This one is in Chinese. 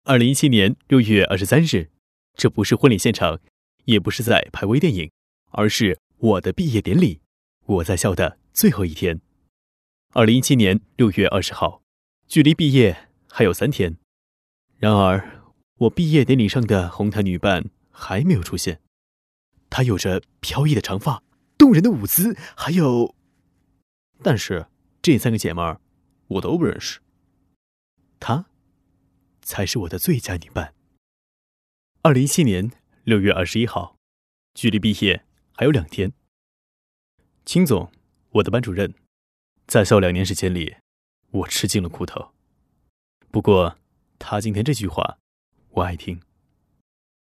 2017年6月23日，这不是婚礼现场，也不是在拍微电影，而是我的毕业典礼，我在校的最后一天。2017年6月20号，距离毕业还有3天。然而，我毕业典礼上的红毯女伴还没有出现。她有着飘逸的长发、动人的舞姿，但是这3个姐妹儿我都不认识。她才是我的最佳女伴。2017年6月21号，距离毕业还有2天。秦总，我的班主任，在校2年时间里，我吃尽了苦头。不过，他今天这句话，我爱听。